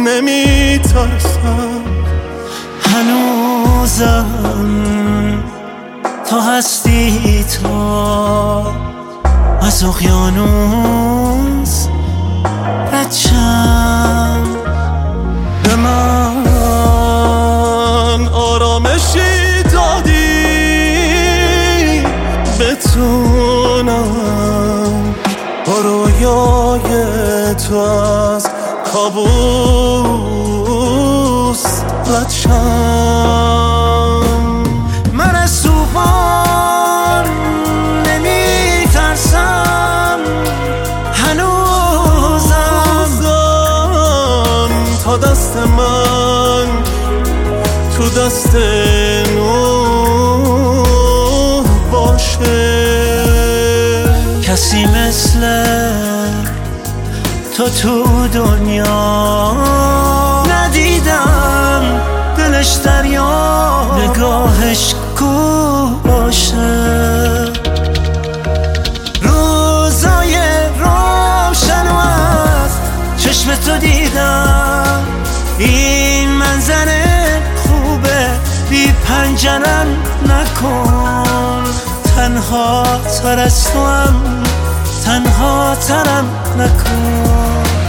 نمیترسم. هنوزم تو هستی، تو از اقیانوس رچم. به من آرامشی دادی بتونم با رویای تو از کابوس رد شم. من از طوفان نمی ترسم، هنوزم تا دست من تو دست نوح باشه. کسی مثل تو دنیا ندیدم، دلش دریا نگاهش گوشه. روزای روشن و از چشم تو دیدم، این منظره خوبه بی پنجرم نکن. تنها تر از تو هم تنها ترم نکن.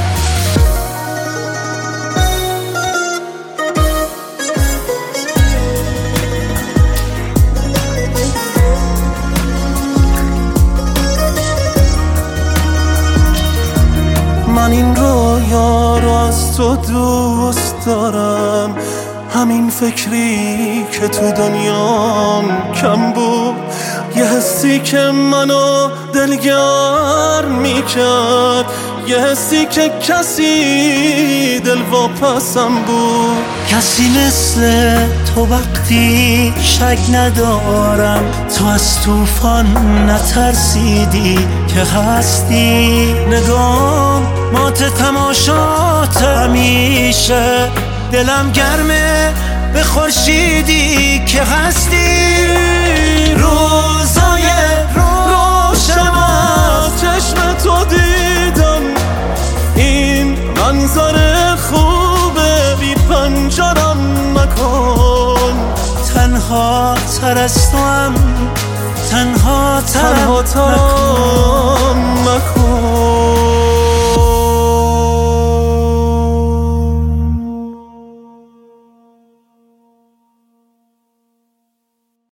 من این رویا رو از تو دوست دارم، همین فکری که تو دنیام کم بود، یه حسی که منو دلگرم میکرد، یه حسی که کسی دل واپسم بود. کسی مثل تو وقتی شک ندارم، تو از طوفان نترسیدی که هستی. نگام مات تماشات همیشه، دلم گرمه به خورشیدی که هستی. روزای روشن از چشم تو دیدم، این منظر خوبه بی پنجرم نکن. تنها تر از تو هم تنها ترم نکن.